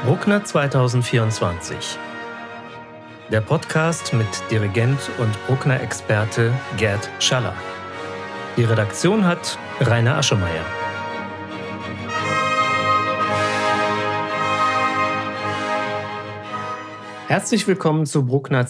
Bruckner 2024. Der Podcast mit Dirigent und Bruckner-Experte Gerd Schaller. Die Redaktion hat Rainer Aschemeyer. Herzlich willkommen zu Bruckner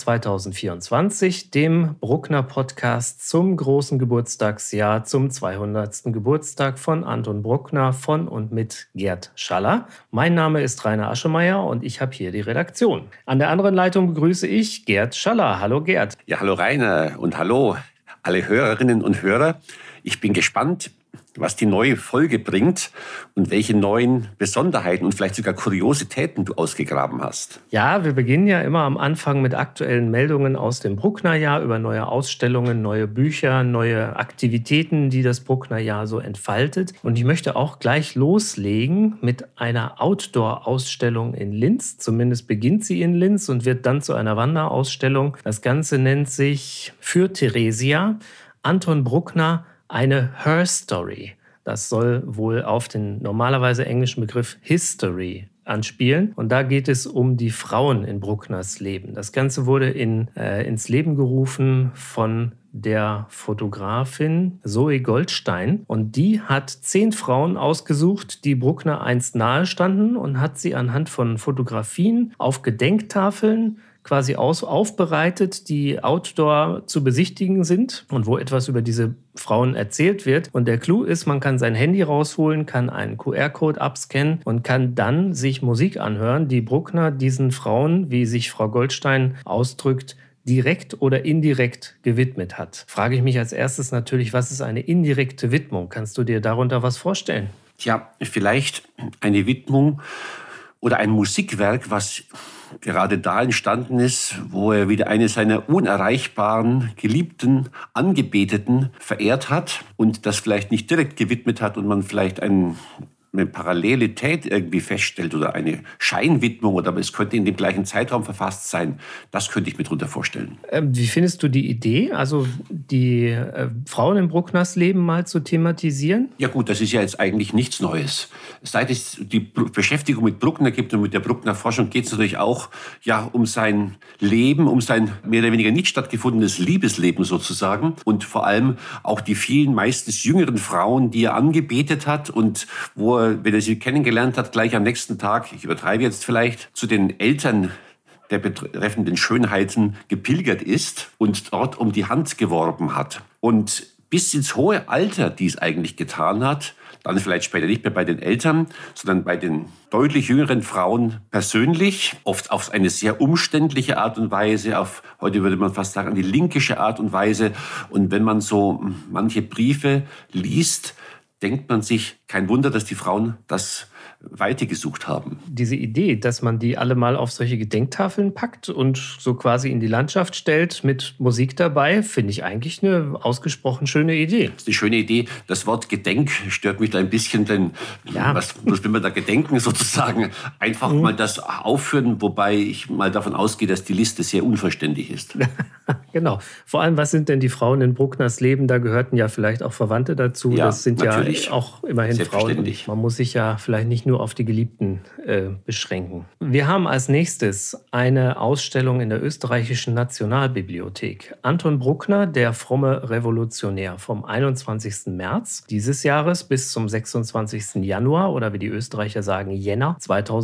2024, dem Bruckner-Podcast zum großen Geburtstagsjahr, zum 200. Geburtstag von Anton Bruckner von und mit Gerd Schaller. Mein Name ist Rainer Aschemeyer und ich habe hier die Redaktion. An der anderen Leitung begrüße ich Gerd Schaller. Hallo Gerd. Ja, hallo Rainer und hallo alle Hörerinnen und Hörer. Ich bin gespannt, was die neue Folge bringt und welche neuen Besonderheiten und vielleicht sogar Kuriositäten du ausgegraben hast. Ja, wir beginnen ja immer am Anfang mit aktuellen Meldungen aus dem Brucknerjahr über neue Ausstellungen, neue Bücher, neue Aktivitäten, die das Brucknerjahr so entfaltet. Und ich möchte auch gleich loslegen mit einer Outdoor-Ausstellung in Linz. Zumindest beginnt sie in Linz und wird dann zu einer Wanderausstellung. Das Ganze nennt sich Für Theresia Anton Bruckner eine Her Story. Das soll wohl auf den normalerweise englischen Begriff History anspielen. Und da geht es um die Frauen in Bruckners Leben. Das Ganze wurde ins Leben gerufen von der Fotografin Zoe Goldstein. Und die hat 10 Frauen ausgesucht, die Bruckner einst nahestanden und hat sie anhand von Fotografien auf Gedenktafeln quasi aufbereitet, die outdoor zu besichtigen sind und wo etwas über diese Frauen erzählt wird. Und der Clou ist, man kann sein Handy rausholen, kann einen QR-Code abscannen und kann dann sich Musik anhören, die Bruckner diesen Frauen, wie sich Frau Goldstein ausdrückt, direkt oder indirekt gewidmet hat. Frage ich mich als erstes natürlich, was ist eine indirekte Widmung? Kannst du dir darunter was vorstellen? Tja, vielleicht eine Widmung oder ein Musikwerk, was gerade da entstanden ist, wo er wieder eine seiner unerreichbaren, geliebten, Angebeteten verehrt hat und das vielleicht nicht direkt gewidmet hat und man vielleicht eine Parallelität irgendwie feststellt oder eine Scheinwidmung, oder es könnte in dem gleichen Zeitraum verfasst sein. Das könnte ich mir darunter vorstellen. Wie findest du die Idee, also die Frauen in Bruckners Leben mal zu thematisieren? Ja gut, das ist ja jetzt eigentlich nichts Neues. Seit es die Beschäftigung mit Bruckner gibt und mit der Bruckner Forschung geht es natürlich auch um sein Leben, um sein mehr oder weniger nicht stattgefundenes Liebesleben sozusagen und vor allem auch die vielen, meistens jüngeren Frauen, die er angebetet hat und wo er, wenn er sie kennengelernt hat, gleich am nächsten Tag, ich übertreibe jetzt vielleicht, zu den Eltern der betreffenden Schönheiten gepilgert ist und dort um die Hand geworben hat. Und bis ins hohe Alter dies eigentlich getan hat, dann vielleicht später nicht mehr bei den Eltern, sondern bei den deutlich jüngeren Frauen persönlich, oft auf eine sehr umständliche Art und Weise, auf, heute würde man fast sagen, eine linkische Art und Weise. Und wenn man so manche Briefe liest, denkt man sich, kein Wunder, dass die Frauen das weitergesucht haben. Diese Idee, dass man die alle mal auf solche Gedenktafeln packt und so quasi in die Landschaft stellt mit Musik dabei, finde ich eigentlich eine ausgesprochen schöne Idee. Das ist eine schöne Idee. Das Wort Gedenk stört mich da ein bisschen, denn was will man da gedenken sozusagen? Einfach mal das aufführen, wobei ich mal davon ausgehe, dass die Liste sehr unvollständig ist. Genau. Vor allem, was sind denn die Frauen in Bruckners Leben? Da gehörten ja vielleicht auch Verwandte dazu. Ja, das sind ja auch immerhin Frauen. Man muss sich ja vielleicht nicht nur auf die Geliebten beschränken. Wir haben als nächstes eine Ausstellung in der Österreichischen Nationalbibliothek. Anton Bruckner, der fromme Revolutionär, vom 21. März dieses Jahres bis zum 26. Januar oder wie die Österreicher sagen, Jänner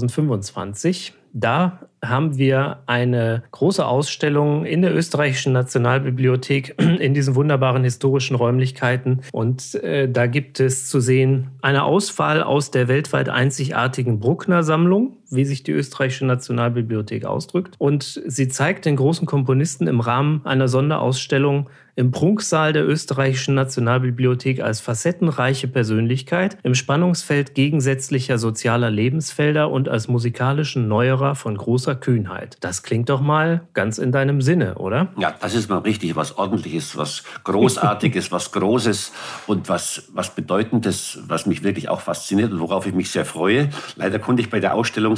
2025. Da haben wir eine große Ausstellung in der Österreichischen Nationalbibliothek in diesen wunderbaren historischen Räumlichkeiten. Und da gibt es zu sehen eine Auswahl aus der weltweit einzigartigen Bruckner-Sammlung, wie sich die Österreichische Nationalbibliothek ausdrückt. Und sie zeigt den großen Komponisten im Rahmen einer Sonderausstellung im Prunksaal der Österreichischen Nationalbibliothek als facettenreiche Persönlichkeit im Spannungsfeld gegensätzlicher sozialer Lebensfelder und als musikalischen Neuerer von großer Kühnheit. Das klingt doch mal ganz in deinem Sinne, oder? Ja, das ist mal richtig was Ordentliches, was Großartiges, was Großes und was Bedeutendes, was mich wirklich auch fasziniert und worauf ich mich sehr freue. Leider konnte ich bei der Ausstellung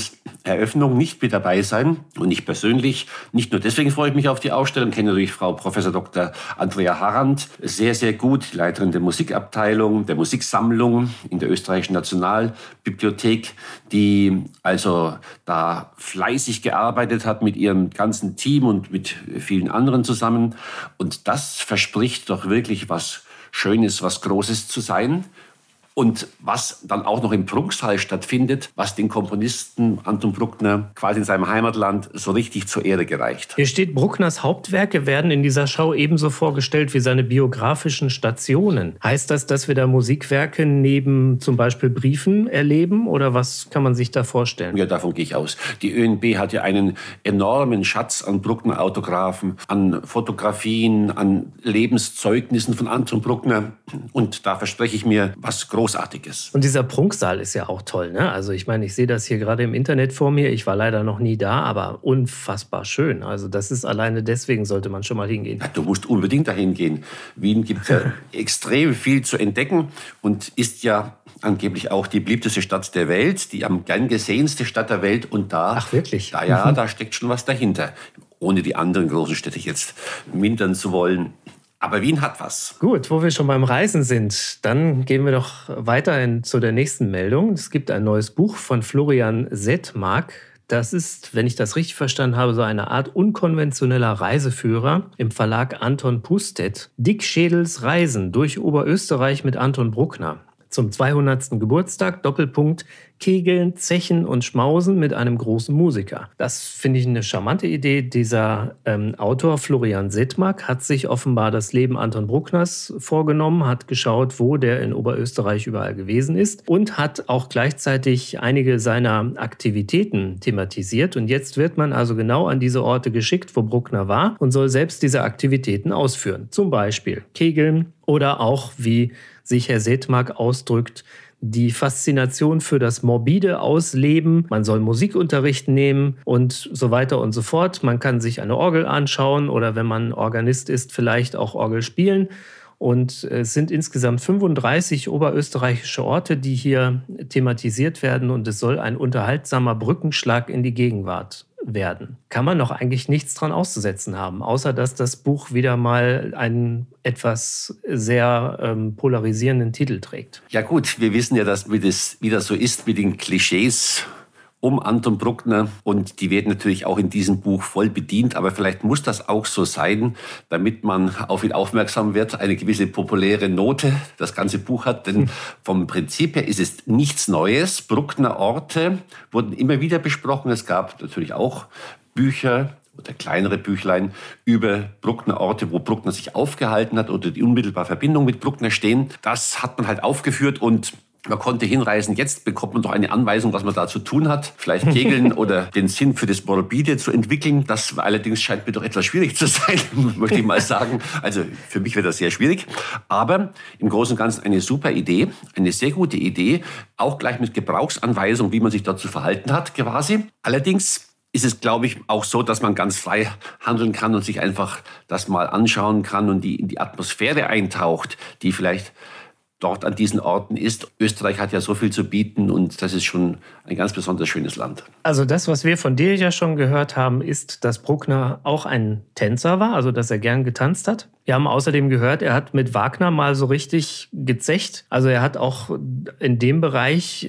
Ausstellungseröffnung nicht mit dabei sein. Und ich persönlich, nicht nur deswegen freue ich mich auf die Ausstellung, kenne natürlich Frau Professor Dr. Andrea Harrand sehr, sehr gut, die Leiterin der Musikabteilung, der Musiksammlung in der Österreichischen Nationalbibliothek, die also da fleißig gearbeitet hat mit ihrem ganzen Team und mit vielen anderen zusammen. Und das verspricht doch wirklich was Schönes, was Großes zu sein. Und was dann auch noch im Prunksaal stattfindet, was den Komponisten Anton Bruckner quasi in seinem Heimatland so richtig zur Ehre gereicht. Hier steht, Bruckners Hauptwerke werden in dieser Schau ebenso vorgestellt wie seine biografischen Stationen. Heißt das, dass wir da Musikwerke neben zum Beispiel Briefen erleben oder was kann man sich da vorstellen? Ja, davon gehe ich aus. Die ÖNB hat ja einen enormen Schatz an Bruckner-Autographen, an Fotografien, an Lebenszeugnissen von Anton Bruckner. Und da verspreche ich mir was Großartiges. Und dieser Prunksaal ist ja auch toll, ne? Also ich meine, ich sehe das hier gerade im Internet vor mir. Ich war leider noch nie da, aber unfassbar schön. Also das ist alleine deswegen sollte man schon mal hingehen. Ja, du musst unbedingt dahin gehen. Wien gibt ja extrem viel zu entdecken und ist ja angeblich auch die beliebteste Stadt der Welt, die am gern gesehenste Stadt der Welt. Und da, ach wirklich? Da steckt schon was dahinter. Ohne die anderen großen Städte jetzt mindern zu wollen. Aber Wien hat was. Gut, wo wir schon beim Reisen sind, dann gehen wir doch weiter zu der nächsten Meldung. Es gibt ein neues Buch von Florian Sedmak. Das ist, wenn ich das richtig verstanden habe, so eine Art unkonventioneller Reiseführer im Verlag Anton Pustedt. Dick Schädels Reisen durch Oberösterreich mit Anton Bruckner. Zum 200. Geburtstag, Doppelpunkt, Kegeln, Zechen und Schmausen mit einem großen Musiker. Das finde ich eine charmante Idee. Dieser Autor Florian Sedmak hat sich offenbar das Leben Anton Bruckners vorgenommen, hat geschaut, wo der in Oberösterreich überall gewesen ist und hat auch gleichzeitig einige seiner Aktivitäten thematisiert. Und jetzt wird man also genau an diese Orte geschickt, wo Bruckner war und soll selbst diese Aktivitäten ausführen. Zum Beispiel Kegeln oder auch, wie sich Herr Sedmak ausdrückt, die Faszination für das morbide Ausleben. Man soll Musikunterricht nehmen und so weiter und so fort. Man kann sich eine Orgel anschauen oder wenn man Organist ist, vielleicht auch Orgel spielen. Und es sind insgesamt 35 oberösterreichische Orte, die hier thematisiert werden. Und es soll ein unterhaltsamer Brückenschlag in die Gegenwart werden. Kann man doch eigentlich nichts dran auszusetzen haben, außer dass das Buch wieder mal einen etwas sehr polarisierenden Titel trägt. Ja gut, wir wissen ja, dass wie das so ist mit den Klischees um Anton Bruckner und die werden natürlich auch in diesem Buch voll bedient, aber vielleicht muss das auch so sein, damit man auf ihn aufmerksam wird, eine gewisse populäre Note das ganze Buch hat, denn vom Prinzip her ist es nichts Neues. Bruckner-Orte wurden immer wieder besprochen, es gab natürlich auch Bücher oder kleinere Büchlein über Bruckner-Orte, wo Bruckner sich aufgehalten hat oder die unmittelbare Verbindung mit Bruckner stehen. Das hat man halt aufgeführt und man konnte hinreisen. Jetzt bekommt man doch eine Anweisung, was man da zu tun hat. Vielleicht kegeln oder den Sinn für das Morbide zu entwickeln. Das allerdings scheint mir doch etwas schwierig zu sein, möchte ich mal sagen. Also für mich wäre das sehr schwierig. Aber im Großen und Ganzen eine super Idee, eine sehr gute Idee. Auch gleich mit Gebrauchsanweisung, wie man sich dazu verhalten hat, quasi. Allerdings ist es, glaube ich, auch so, dass man ganz frei handeln kann und sich einfach das mal anschauen kann und in die Atmosphäre eintaucht, die vielleicht dort an diesen Orten ist. Österreich hat ja so viel zu bieten und das ist schon ein ganz besonders schönes Land. Also das, was wir von dir ja schon gehört haben, ist, dass Bruckner auch ein Tänzer war, also dass er gern getanzt hat. Wir haben außerdem gehört, er hat mit Wagner mal so richtig gezecht. Also er hat auch in dem Bereich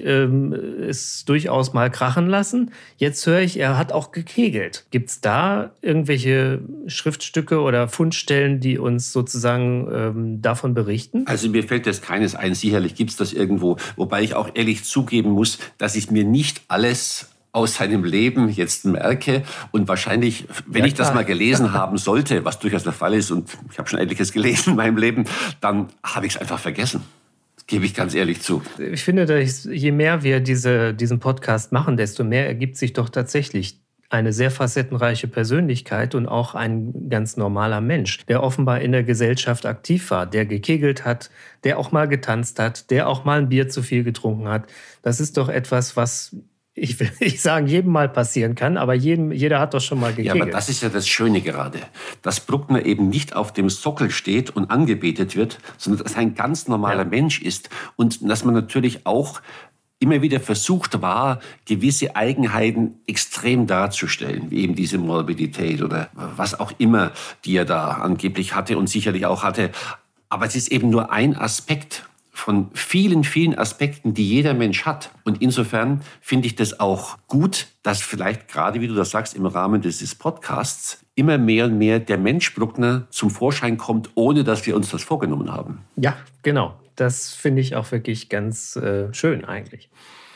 es durchaus mal krachen lassen. Jetzt höre ich, er hat auch gekegelt. Gibt es da irgendwelche Schriftstücke oder Fundstellen, die uns sozusagen davon berichten? Also mir fällt jetzt keines ein. Sicherlich gibt es das irgendwo. Wobei ich auch ehrlich zugeben muss, dass ich mir nicht alles aus seinem Leben jetzt merke und wahrscheinlich, wenn ich das mal gelesen haben sollte, was durchaus der Fall ist und ich habe schon etliches gelesen in meinem Leben, dann habe ich es einfach vergessen. Das gebe ich ganz ehrlich zu. Ich finde, dass je mehr wir diesen Podcast machen, desto mehr ergibt sich doch tatsächlich eine sehr facettenreiche Persönlichkeit und auch ein ganz normaler Mensch, der offenbar in der Gesellschaft aktiv war, der gekegelt hat, der auch mal getanzt hat, der auch mal ein Bier zu viel getrunken hat. Das ist doch etwas, was ich will nicht sagen, jedem mal passieren kann, aber jeder hat doch schon mal gekegelt. Ja, aber das ist ja das Schöne gerade, dass Bruckner eben nicht auf dem Sockel steht und angebetet wird, sondern dass er ein ganz normaler Mensch ist und dass man natürlich auch immer wieder versucht war, gewisse Eigenheiten extrem darzustellen, wie eben diese Morbidität oder was auch immer, die er da angeblich hatte und sicherlich auch hatte. Aber es ist eben nur ein Aspekt von vielen, vielen Aspekten, die jeder Mensch hat. Und insofern finde ich das auch gut, dass vielleicht gerade, wie du das sagst, im Rahmen dieses Podcasts immer mehr und mehr der Mensch Bruckner zum Vorschein kommt, ohne dass wir uns das vorgenommen haben. Ja, genau. Das finde ich auch wirklich ganz schön eigentlich.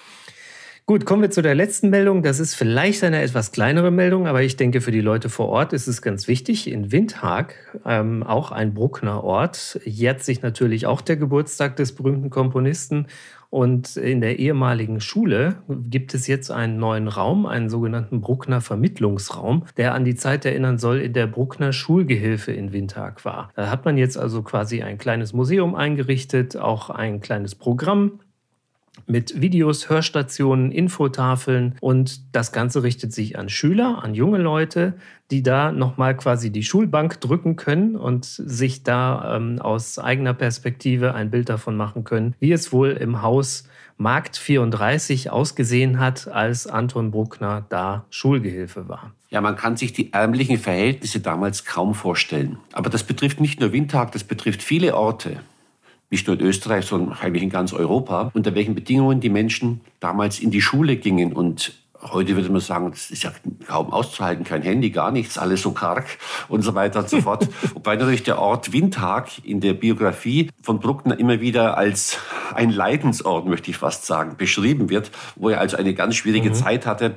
Gut, kommen wir zu der letzten Meldung. Das ist vielleicht eine etwas kleinere Meldung, aber ich denke, für die Leute vor Ort ist es ganz wichtig. In Windhag, auch ein Bruckner Ort, jährt sich natürlich auch der Geburtstag des berühmten Komponisten. Und in der ehemaligen Schule gibt es jetzt einen neuen Raum, einen sogenannten Bruckner Vermittlungsraum, der an die Zeit erinnern soll, in der Bruckner Schulgehilfe in Windhag war. Da hat man jetzt also quasi ein kleines Museum eingerichtet, auch ein kleines Programm mit Videos, Hörstationen, Infotafeln, und das Ganze richtet sich an Schüler, an junge Leute, die da nochmal quasi die Schulbank drücken können und sich da aus eigener Perspektive ein Bild davon machen können, wie es wohl im Haus Markt 34 ausgesehen hat, als Anton Bruckner da Schulgehilfe war. Ja, man kann sich die ärmlichen Verhältnisse damals kaum vorstellen. Aber das betrifft nicht nur Windhag, das betrifft viele Orte. Nicht nur in Österreich, sondern eigentlich in ganz Europa, unter welchen Bedingungen die Menschen damals in die Schule gingen. Und heute würde man sagen, das ist ja kaum auszuhalten, kein Handy, gar nichts, alles so karg und so weiter und so fort. Wobei natürlich der Ort Windhag in der Biografie von Bruckner immer wieder als ein Leidensort, möchte ich fast sagen, beschrieben wird, wo er also eine ganz schwierige Zeit hatte,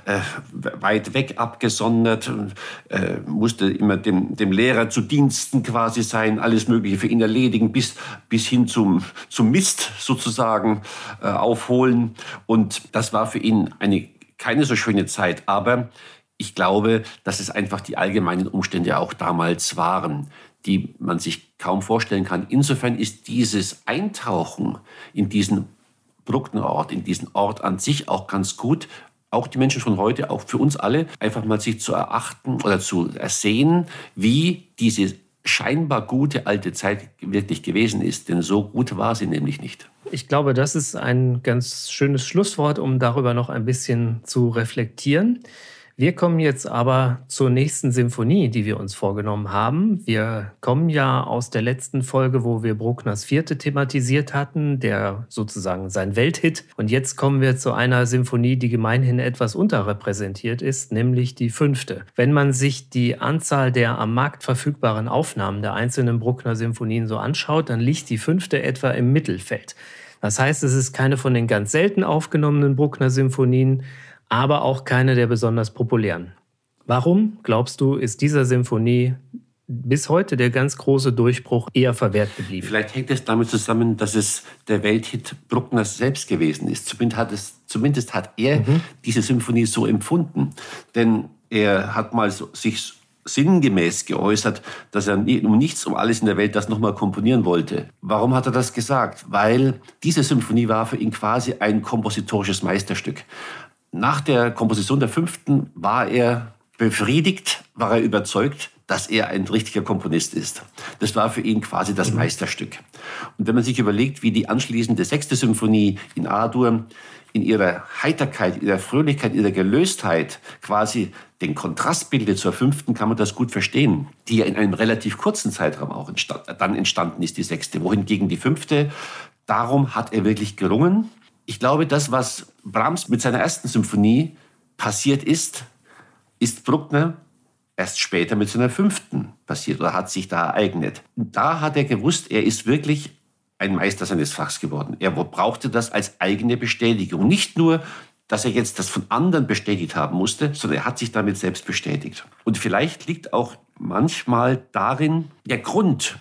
weit weg abgesondert, musste immer dem Lehrer zu Diensten quasi sein, alles Mögliche für ihn erledigen, bis hin zum Mist sozusagen aufholen. Und das war für ihn keine so schöne Zeit, aber ich glaube, dass es einfach die allgemeinen Umstände auch damals waren, die man sich kaum vorstellen kann. Insofern ist dieses Eintauchen in diesen Brucknerort, in diesen Ort an sich auch ganz gut, auch die Menschen von heute, auch für uns alle, einfach mal sich zu erachten oder zu ersehen, wie diese scheinbar gute alte Zeit wirklich gewesen ist. Denn so gut war sie nämlich nicht. Ich glaube, das ist ein ganz schönes Schlusswort, um darüber noch ein bisschen zu reflektieren. Wir kommen jetzt aber zur nächsten Symphonie, die wir uns vorgenommen haben. Wir kommen ja aus der letzten Folge, wo wir Bruckners 4. thematisiert hatten, der sozusagen sein Welthit. Und jetzt kommen wir zu einer Symphonie, die gemeinhin etwas unterrepräsentiert ist, nämlich die 5. Wenn man sich die Anzahl der am Markt verfügbaren Aufnahmen der einzelnen Bruckner-Symphonien so anschaut, dann liegt die 5. etwa im Mittelfeld. Das heißt, es ist keine von den ganz selten aufgenommenen Bruckner-Symphonien, aber auch keine der besonders populären. Warum, glaubst du, ist dieser Symphonie bis heute der ganz große Durchbruch eher verwehrt geblieben? Vielleicht hängt es damit zusammen, dass es der Welthit Bruckners selbst gewesen ist. Zumindest hat er diese Symphonie so empfunden. Denn er hat mal sich sinngemäß geäußert, dass er um nichts, um alles in der Welt das nochmal komponieren wollte. Warum hat er das gesagt? Weil diese Symphonie war für ihn quasi ein kompositorisches Meisterstück. Nach der Komposition der 5. war er befriedigt, war er überzeugt, dass er ein richtiger Komponist ist. Das war für ihn quasi das Meisterstück. Und wenn man sich überlegt, wie die anschließende 6. Symphonie in A-Dur in ihrer Heiterkeit, in ihrer Fröhlichkeit, in ihrer Gelöstheit quasi den Kontrast bildet zur 5., kann man das gut verstehen, die ja in einem relativ kurzen Zeitraum auch dann entstanden ist, die 6. Wohingegen die 5., darum hat er wirklich gerungen. Ich glaube, das, was Brahms mit seiner 1. Symphonie passiert ist Bruckner erst später mit seiner 5. passiert oder hat sich da ereignet. Und da hat er gewusst, er ist wirklich ein Meister seines Fachs geworden. Er brauchte das als eigene Bestätigung. Nicht nur, dass er jetzt das von anderen bestätigt haben musste, sondern er hat sich damit selbst bestätigt. Und vielleicht liegt auch manchmal darin der Grund,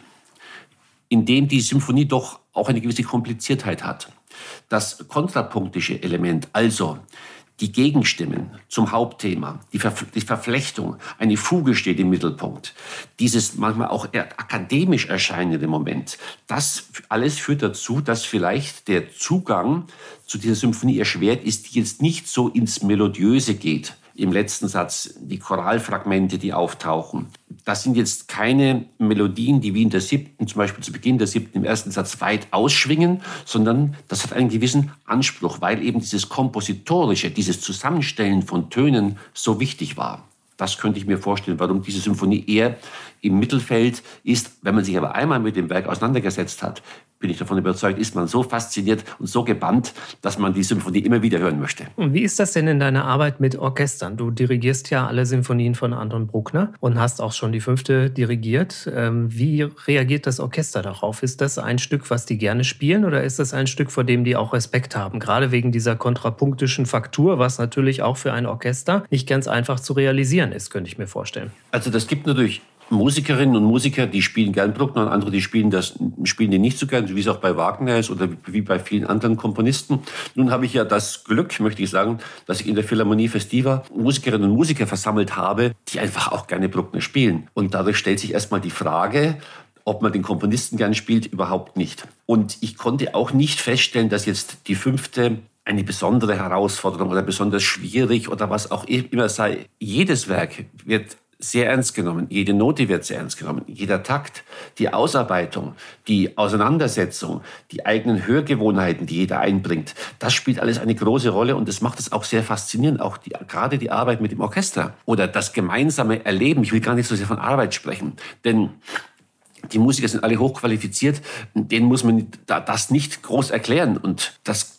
in dem die Symphonie doch auch eine gewisse Kompliziertheit hat. Das kontrapunktische Element, also die Gegenstimmen zum Hauptthema, die Verflechtung, eine Fuge steht im Mittelpunkt, dieses manchmal auch eher akademisch erscheinende Moment, das alles führt dazu, dass vielleicht der Zugang zu dieser Symphonie erschwert ist, die jetzt nicht so ins Melodiöse geht, im letzten Satz, die Choralfragmente, die auftauchen. Das sind jetzt keine Melodien, die wie in der 7., zum Beispiel zu Beginn der 7. im ersten Satz weit ausschwingen, sondern das hat einen gewissen Anspruch, weil eben dieses Kompositorische, dieses Zusammenstellen von Tönen so wichtig war. Das könnte ich mir vorstellen, warum diese Symphonie eher im Mittelfeld ist. Wenn man sich aber einmal mit dem Werk auseinandergesetzt hat, bin ich davon überzeugt, ist man so fasziniert und so gebannt, dass man die Symphonie immer wieder hören möchte. Und wie ist das denn in deiner Arbeit mit Orchestern? Du dirigierst ja alle Sinfonien von Anton Bruckner und hast auch schon die 5. dirigiert. Wie reagiert das Orchester darauf? Ist das ein Stück, was die gerne spielen, oder ist das ein Stück, vor dem die auch Respekt haben? Gerade wegen dieser kontrapunktischen Faktur, was natürlich auch für ein Orchester nicht ganz einfach zu realisieren ist, könnte ich mir vorstellen. Also das gibt natürlich Musikerinnen und Musiker, die spielen gern Bruckner, und andere, die spielen den nicht so gern, wie es auch bei Wagner ist oder wie bei vielen anderen Komponisten. Nun habe ich ja das Glück, möchte ich sagen, dass ich in der Philharmonie Festiva Musikerinnen und Musiker versammelt habe, die einfach auch gerne Bruckner spielen. Und dadurch stellt sich erstmal die Frage, ob man den Komponisten gern spielt, überhaupt nicht. Und ich konnte auch nicht feststellen, dass jetzt die 5. eine besondere Herausforderung oder besonders schwierig oder was auch immer sei. Jedes Werk wird sehr ernst genommen. Jede Note wird sehr ernst genommen. Jeder Takt, die Ausarbeitung, die Auseinandersetzung, die eigenen Hörgewohnheiten, die jeder einbringt, das spielt alles eine große Rolle, und das macht es auch sehr faszinierend. Auch gerade die Arbeit mit dem Orchester oder das gemeinsame Erleben. Ich will gar nicht so sehr von Arbeit sprechen, denn die Musiker sind alle hochqualifiziert, denen muss man das nicht groß erklären. Und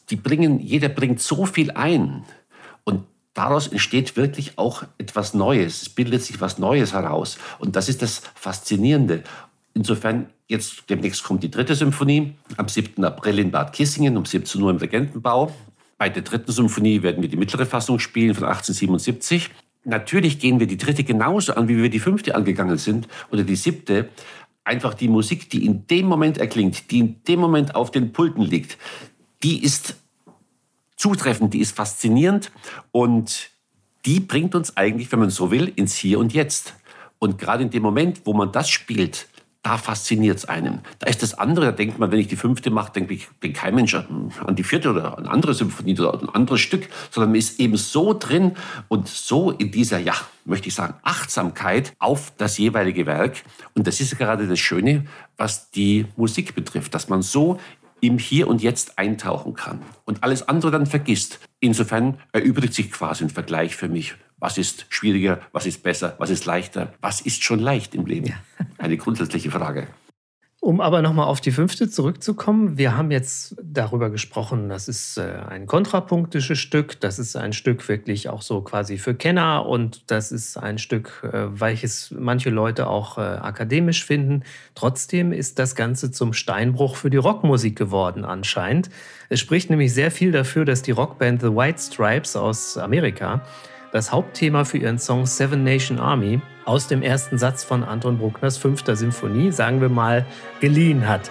jeder bringt so viel ein. Und daraus entsteht wirklich auch etwas Neues. Es bildet sich was Neues heraus. Und das ist das Faszinierende. Insofern, jetzt demnächst kommt die 3. Symphonie, am 7. April in Bad Kissingen um 17 Uhr im Regentenbau. Bei der 3. Symphonie werden wir die mittlere Fassung spielen von 1877. Natürlich gehen wir die 3. genauso an, wie wir die 5. angegangen sind oder die 7. Einfach die Musik, die in dem Moment erklingt, die in dem Moment auf den Pulten liegt, die ist zutreffend, die ist faszinierend, und die bringt uns eigentlich, wenn man so will, ins Hier und Jetzt. Und gerade in dem Moment, wo man das spielt, da fasziniert es einen. Da ist das andere, da denkt man, wenn ich die 5. mache, denkt kein Mensch an die 4. oder eine andere Symphonie oder ein anderes Stück, sondern man ist eben so drin und so in dieser, möchte ich sagen, Achtsamkeit auf das jeweilige Werk. Und das ist gerade das Schöne, was die Musik betrifft, dass man so im Hier und Jetzt eintauchen kann und alles andere dann vergisst. Insofern erübrigt sich quasi ein Vergleich für mich. Was ist schwieriger, was ist besser, was ist leichter, was ist schon leicht im Leben? Ja. Eine grundsätzliche Frage. Um aber nochmal auf die 5. zurückzukommen, wir haben jetzt darüber gesprochen, das ist ein kontrapunktisches Stück, das ist ein Stück wirklich auch so quasi für Kenner, und das ist ein Stück, welches manche Leute auch akademisch finden. Trotzdem ist das Ganze zum Steinbruch für die Rockmusik geworden anscheinend. Es spricht nämlich sehr viel dafür, dass die Rockband The White Stripes aus Amerika das Hauptthema für ihren Song Seven Nation Army aus dem ersten Satz von Anton Bruckners 5. Symphonie, sagen wir mal, geliehen hat.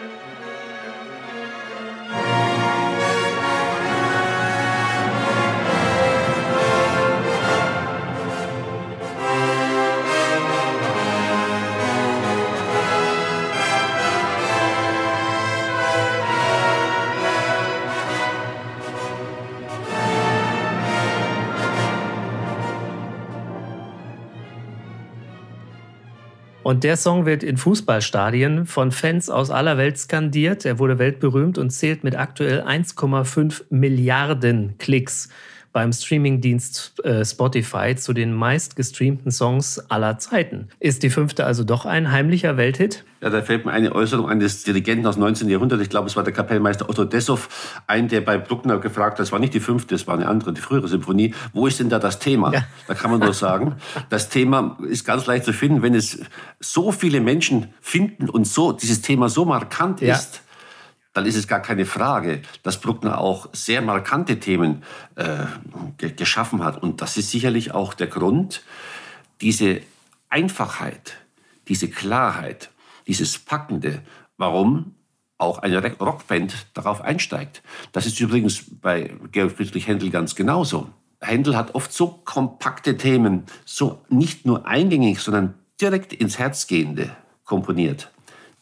Und der Song wird in Fußballstadien von Fans aus aller Welt skandiert. Er wurde weltberühmt und zählt mit aktuell 1,5 Milliarden Klicks beim Streamingdienst Spotify zu den meistgestreamten Songs aller Zeiten. Ist die 5. also doch ein heimlicher Welthit? Ja, da fällt mir eine Äußerung eines Dirigenten aus dem 19. Jahrhundert, ich glaube, es war der Kapellmeister Otto Dessow, ein, der bei Bruckner gefragt hat, das war nicht die 5., das war eine andere, die frühere Symphonie, wo ist denn da das Thema? Ja. Da kann man nur sagen, das Thema ist ganz leicht zu finden, wenn es so viele Menschen finden und so dieses Thema so markant ist, dann ist es gar keine Frage, dass Bruckner auch sehr markante Themen geschaffen hat. Und das ist sicherlich auch der Grund, diese Einfachheit, diese Klarheit, dieses Packende, warum auch eine Rockband darauf einsteigt. Das ist übrigens bei Georg Friedrich Händel ganz genauso. Händel hat oft so kompakte Themen, so nicht nur eingängig, sondern direkt ins Herz gehende komponiert.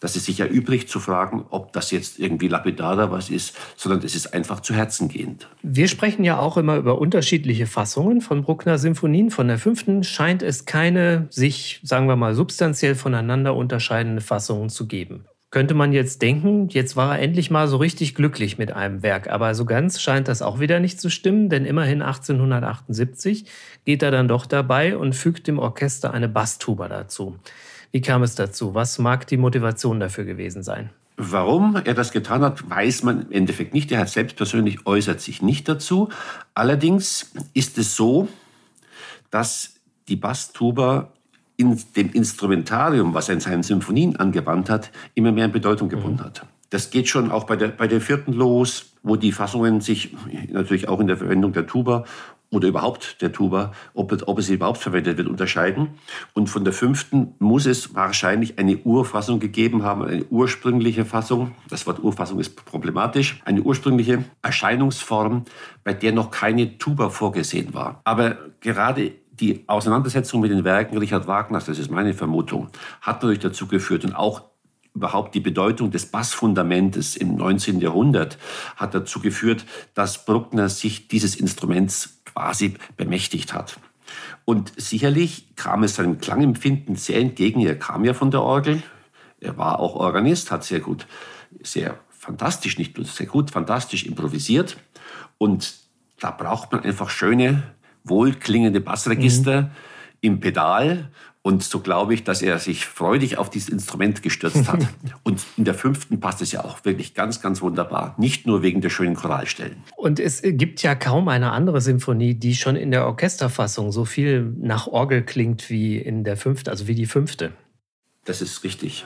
dass es sich erübrigt zu fragen, ob das jetzt irgendwie lapidarer was ist, sondern es ist einfach zu Herzen gehend. Wir sprechen ja auch immer über unterschiedliche Fassungen von Bruckner-Symphonien. Von der 5. scheint es keine sich, sagen wir mal, substanziell voneinander unterscheidende Fassungen zu geben. Könnte man jetzt denken, jetzt war er endlich mal so richtig glücklich mit einem Werk. Aber so ganz scheint das auch wieder nicht zu stimmen, denn immerhin 1878 geht er dann doch dabei und fügt dem Orchester eine Basstuba dazu. Wie kam es dazu? Was mag die Motivation dafür gewesen sein? Warum er das getan hat, weiß man im Endeffekt nicht. Er hat selbst persönlich äußert sich nicht dazu. Allerdings ist es so, dass die Basstuba in dem Instrumentarium, was er in seinen Symphonien angewandt hat, immer mehr an Bedeutung gewonnen hat. Das geht schon auch bei der 4. los, wo die Fassungen sich natürlich auch in der Verwendung der Tuba oder überhaupt der Tuba, ob es überhaupt verwendet wird, unterscheiden. Und von der 5. muss es wahrscheinlich eine Urfassung gegeben haben, eine ursprüngliche Fassung. Das Wort Urfassung ist problematisch. Eine ursprüngliche Erscheinungsform, bei der noch keine Tuba vorgesehen war. Aber gerade die Auseinandersetzung mit den Werken Richard Wagners, das ist meine Vermutung, hat natürlich dazu geführt und auch überhaupt die Bedeutung des Bassfundamentes im 19. Jahrhundert hat dazu geführt, dass Bruckner sich dieses Instruments quasi bemächtigt hat. Und sicherlich kam es seinem Klangempfinden sehr entgegen. Er kam ja von der Orgel, er war auch Organist, hat sehr fantastisch improvisiert. Und da braucht man einfach schöne, wohlklingende Bassregister im Pedal. Und so glaube ich, dass er sich freudig auf dieses Instrument gestürzt hat. Und in der 5. passt es ja auch wirklich ganz, ganz wunderbar. Nicht nur wegen der schönen Choralstellen. Und es gibt ja kaum eine andere Symphonie, die schon in der Orchesterfassung so viel nach Orgel klingt wie in der 5., also wie die 5. Das ist richtig.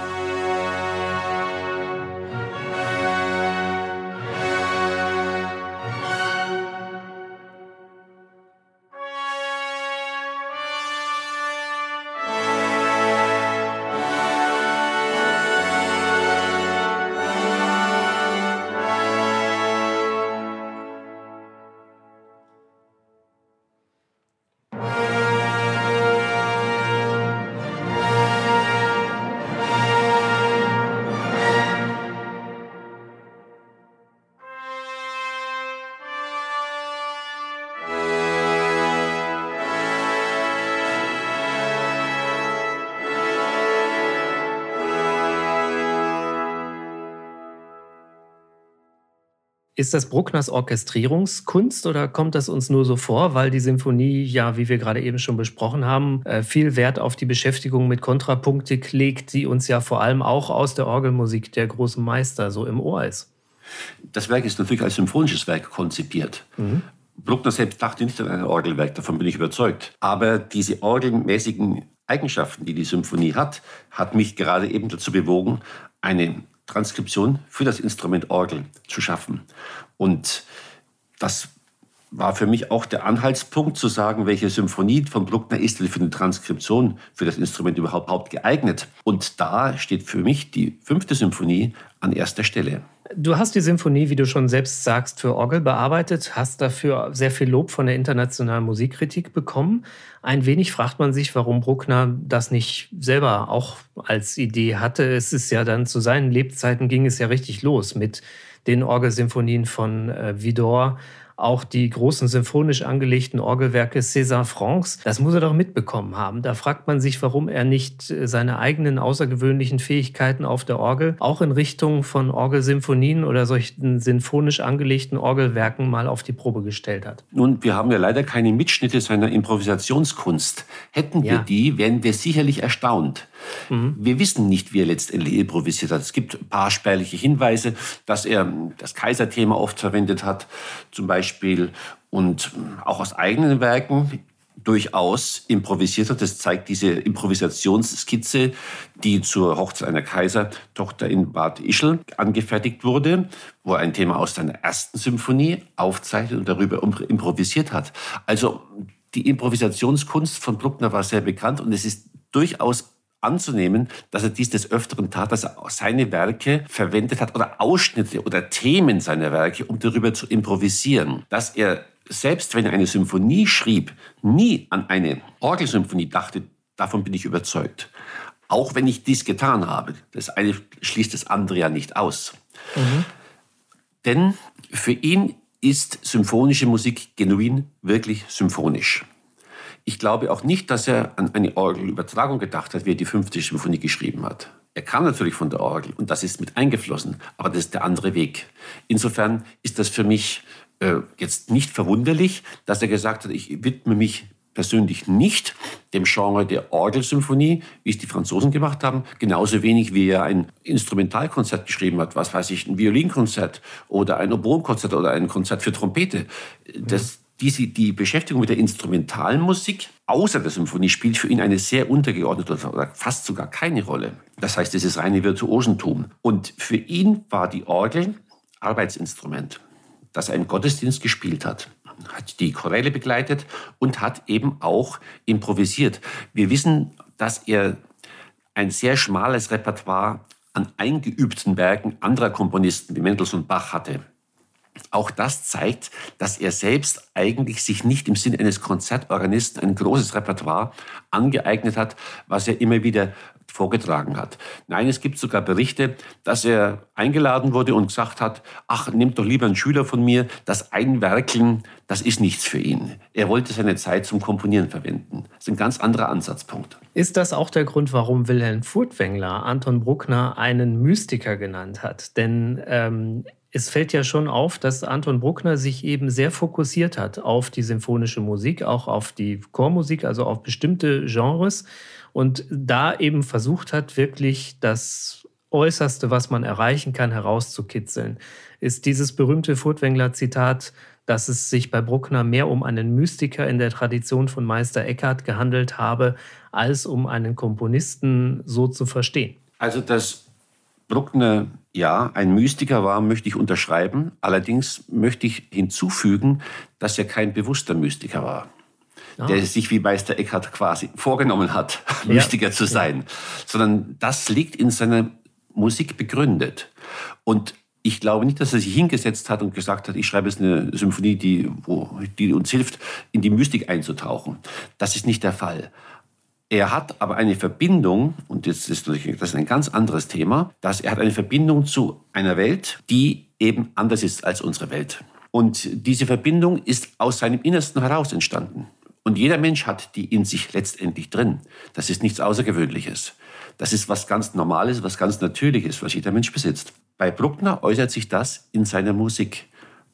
Ist das Bruckners Orchestrierungskunst oder kommt das uns nur so vor, weil die Symphonie, ja, wie wir gerade eben schon besprochen haben, viel Wert auf die Beschäftigung mit Kontrapunktik legt, die uns ja vor allem auch aus der Orgelmusik der großen Meister so im Ohr ist? Das Werk ist natürlich als symphonisches Werk konzipiert. Bruckner selbst dachte nicht an ein Orgelwerk, davon bin ich überzeugt. Aber diese orgelmäßigen Eigenschaften, die die Symphonie hat mich gerade eben dazu bewogen, eine Transkription für das Instrument Orgel zu schaffen. Und das war für mich auch der Anhaltspunkt zu sagen, welche Symphonie von Bruckner ist denn für eine Transkription für das Instrument überhaupt geeignet. Und da steht für mich die 5. Symphonie an erster Stelle. Du hast die Symphonie, wie du schon selbst sagst, für Orgel bearbeitet, hast dafür sehr viel Lob von der internationalen Musikkritik bekommen. Ein wenig fragt man sich, warum Bruckner das nicht selber auch als Idee hatte. Es ist ja dann zu seinen Lebzeiten ging es ja richtig los mit den Orgelsymphonien von Widor. Auch die großen symphonisch angelegten Orgelwerke César Franck's, das muss er doch mitbekommen haben. Da fragt man sich, warum er nicht seine eigenen außergewöhnlichen Fähigkeiten auf der Orgel auch in Richtung von Orgelsymphonien oder solchen sinfonisch angelegten Orgelwerken mal auf die Probe gestellt hat. Nun, wir haben ja leider keine Mitschnitte seiner Improvisationskunst. Hätten wir die, wären wir sicherlich erstaunt. Wir wissen nicht, wie er letztendlich improvisiert hat. Es gibt ein paar spärliche Hinweise, dass er das Kaiserthema oft verwendet hat, zum Beispiel, und auch aus eigenen Werken durchaus improvisiert hat. Das zeigt diese Improvisationsskizze, die zur Hochzeit einer Kaisertochter in Bad Ischl angefertigt wurde, wo er ein Thema aus seiner 1. Symphonie aufzeichnet und darüber improvisiert hat. Also die Improvisationskunst von Bruckner war sehr bekannt und es ist durchaus anzunehmen, dass er dies des Öfteren tat, dass er seine Werke verwendet hat oder Ausschnitte oder Themen seiner Werke, um darüber zu improvisieren. Dass er selbst, wenn er eine Symphonie schrieb, nie an eine Orgelsymphonie dachte, davon bin ich überzeugt. Auch wenn ich dies getan habe. Das eine schließt das andere ja nicht aus. Denn für ihn ist symphonische Musik genuin wirklich symphonisch. Ich glaube auch nicht, dass er an eine Orgelübertragung gedacht hat, wie er die 5. Symphonie geschrieben hat. Er kam natürlich von der Orgel und das ist mit eingeflossen, aber das ist der andere Weg. Insofern ist das für mich jetzt nicht verwunderlich, dass er gesagt hat, ich widme mich persönlich nicht dem Genre der Orgelsymphonie, wie es die Franzosen gemacht haben, genauso wenig wie er ein Instrumentalkonzert geschrieben hat, was weiß ich, ein Violinkonzert oder ein Oboenkonzert oder ein Konzert für Trompete. Die Beschäftigung mit der instrumentalen Musik außer der Symphonie spielt für ihn eine sehr untergeordnete oder fast sogar keine Rolle. Das heißt, es ist reine Virtuosentum. Und für ihn war die Orgel Arbeitsinstrument, das er im Gottesdienst gespielt hat die Choräle begleitet und hat eben auch improvisiert. Wir wissen, dass er ein sehr schmales Repertoire an eingeübten Werken anderer Komponisten wie Mendelssohn und Bach hatte. Auch das zeigt, dass er selbst eigentlich sich nicht im Sinne eines Konzertorganisten ein großes Repertoire angeeignet hat, was er immer wieder vorgetragen hat. Nein, es gibt sogar Berichte, dass er eingeladen wurde und gesagt hat, ach, nehmt doch lieber einen Schüler von mir, das Einwerkeln, das ist nichts für ihn. Er wollte seine Zeit zum Komponieren verwenden. Das ist ein ganz anderer Ansatzpunkt. Ist das auch der Grund, warum Wilhelm Furtwängler Anton Bruckner einen Mystiker genannt hat? Denn es fällt ja schon auf, dass Anton Bruckner sich eben sehr fokussiert hat auf die symphonische Musik, auch auf die Chormusik, also auf bestimmte Genres und da eben versucht hat, wirklich das Äußerste, was man erreichen kann, herauszukitzeln. Ist dieses berühmte Furtwängler-Zitat, dass es sich bei Bruckner mehr um einen Mystiker in der Tradition von Meister Eckhart gehandelt habe, als um einen Komponisten so zu verstehen? Also dass Bruckner ja ein Mystiker war, möchte ich unterschreiben. Allerdings möchte ich hinzufügen, dass er kein bewusster Mystiker war. Der sich wie Meister Eckhart quasi vorgenommen hat, Mystiker zu sein. Sondern das liegt in seiner Musik begründet. Und ich glaube nicht, dass er sich hingesetzt hat und gesagt hat, ich schreibe jetzt eine Symphonie, die uns hilft, in die Mystik einzutauchen. Das ist nicht der Fall. Er hat aber eine Verbindung, und das ist ein ganz anderes Thema, dass er hat eine Verbindung zu einer Welt, die eben anders ist als unsere Welt. Und diese Verbindung ist aus seinem Innersten heraus entstanden. Und jeder Mensch hat die in sich letztendlich drin. Das ist nichts Außergewöhnliches. Das ist was ganz Normales, was ganz Natürliches, was jeder Mensch besitzt. Bei Bruckner äußert sich das in seiner Musik.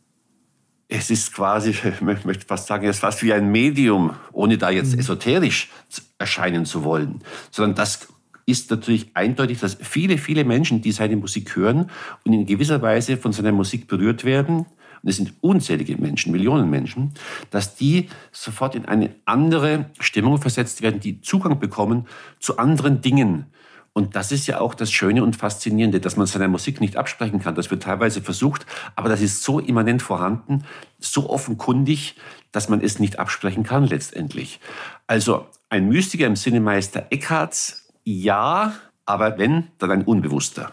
Es ist quasi, ich möchte fast sagen, es ist fast wie ein Medium, ohne da jetzt esoterisch erscheinen zu wollen. Sondern das ist natürlich eindeutig, dass viele, viele Menschen, die seine Musik hören und in gewisser Weise von seiner Musik berührt werden, und es sind unzählige Menschen, Millionen Menschen, dass die sofort in eine andere Stimmung versetzt werden, die Zugang bekommen zu anderen Dingen. Und das ist ja auch das Schöne und Faszinierende, dass man seiner Musik nicht absprechen kann. Das wird teilweise versucht, aber das ist so immanent vorhanden, so offenkundig, dass man es nicht absprechen kann letztendlich. Also ein Mystiker im Sinne Meister Eckharts, ja, aber wenn, dann ein Unbewusster.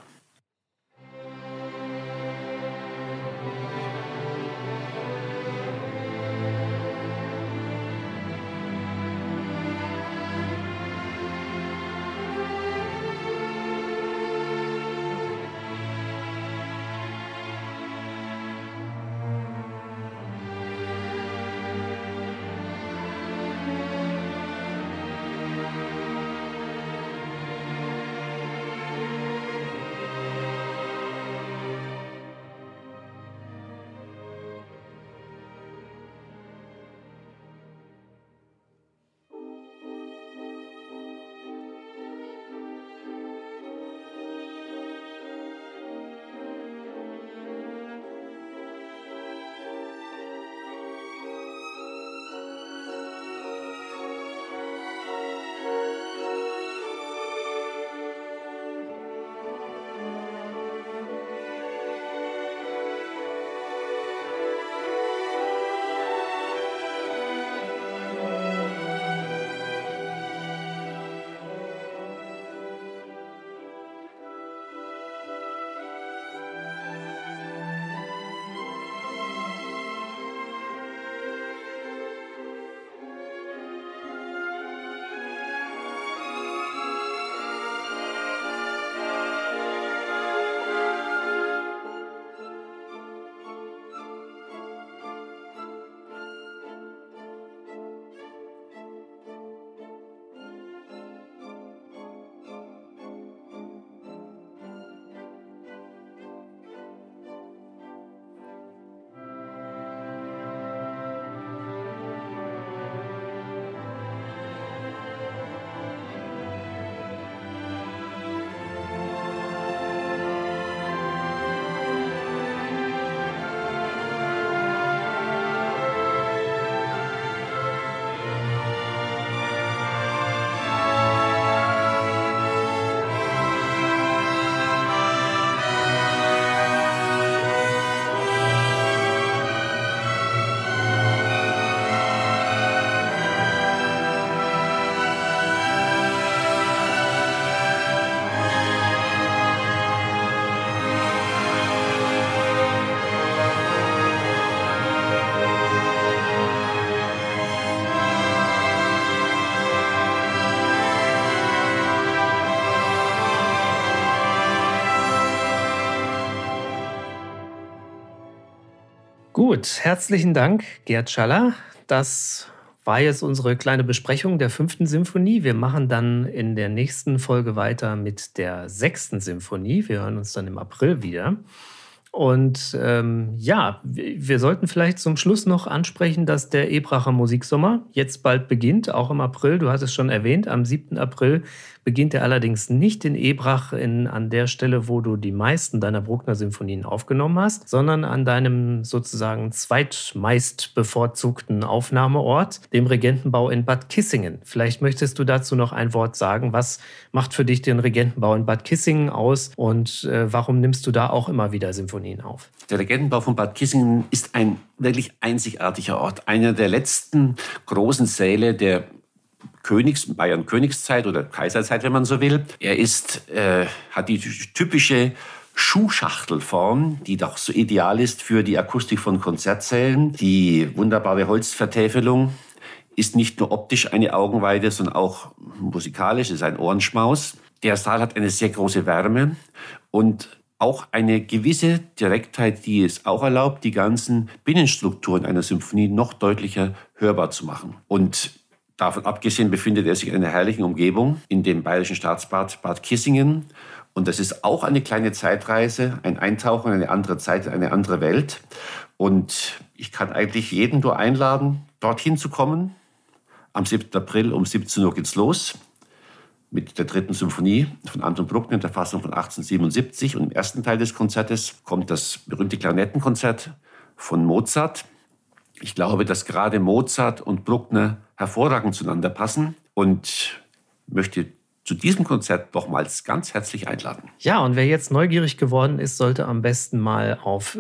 Gut, herzlichen Dank, Gerd Schaller. Das war jetzt unsere kleine Besprechung der 5. Symphonie. Wir machen dann in der nächsten Folge weiter mit der 6. Symphonie. Wir hören uns dann im April wieder. Und wir sollten vielleicht zum Schluss noch ansprechen, dass der Ebracher Musiksommer jetzt bald beginnt, auch im April. Du hast es schon erwähnt, am 7. April beginnt er allerdings nicht in Ebrach an der Stelle, wo du die meisten deiner Bruckner-Symphonien aufgenommen hast, sondern an deinem sozusagen zweitmeist bevorzugten Aufnahmeort, dem Regentenbau in Bad Kissingen. Vielleicht möchtest du dazu noch ein Wort sagen. Was macht für dich den Regentenbau in Bad Kissingen aus und warum nimmst du da auch immer wieder Symphonien auf? Der Regentenbau von Bad Kissingen ist ein wirklich einzigartiger Ort. Einer der letzten großen Säle der Bayern-Königszeit oder Kaiserzeit, wenn man so will. Er hat die typische Schuhschachtelform, die doch so ideal ist für die Akustik von Konzertsälen. Die wunderbare Holzvertäfelung ist nicht nur optisch eine Augenweide, sondern auch musikalisch, ist ein Ohrenschmaus. Der Saal hat eine sehr große Wärme und auch eine gewisse Direktheit, die es auch erlaubt, die ganzen Binnenstrukturen einer Symphonie noch deutlicher hörbar zu machen. Und davon abgesehen befindet er sich in einer herrlichen Umgebung in dem bayerischen Staatsbad Bad Kissingen. Und das ist auch eine kleine Zeitreise, ein Eintauchen in eine andere Zeit, in eine andere Welt. Und ich kann eigentlich jeden nur einladen, dorthin zu kommen. Am 7. April um 17 Uhr geht's los mit der 3. Symphonie von Anton Bruckner in der Fassung von 1877. Und im ersten Teil des Konzertes kommt das berühmte Klarinettenkonzert von Mozart. Ich glaube, dass gerade Mozart und Bruckner hervorragend zueinander passen und möchte zu diesem Konzert nochmals ganz herzlich einladen. Ja, und wer jetzt neugierig geworden ist, sollte am besten mal auf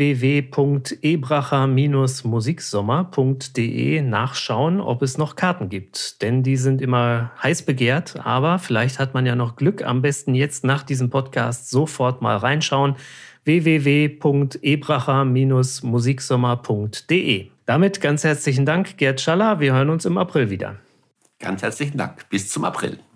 www.ebracher-musiksommer.de nachschauen, ob es noch Karten gibt. Denn die sind immer heiß begehrt, aber vielleicht hat man ja noch Glück. Am besten jetzt nach diesem Podcast sofort mal reinschauen. www.ebracher-musiksommer.de. Damit ganz herzlichen Dank, Gerd Schaller. Wir hören uns im April wieder. Ganz herzlichen Dank. Bis zum April.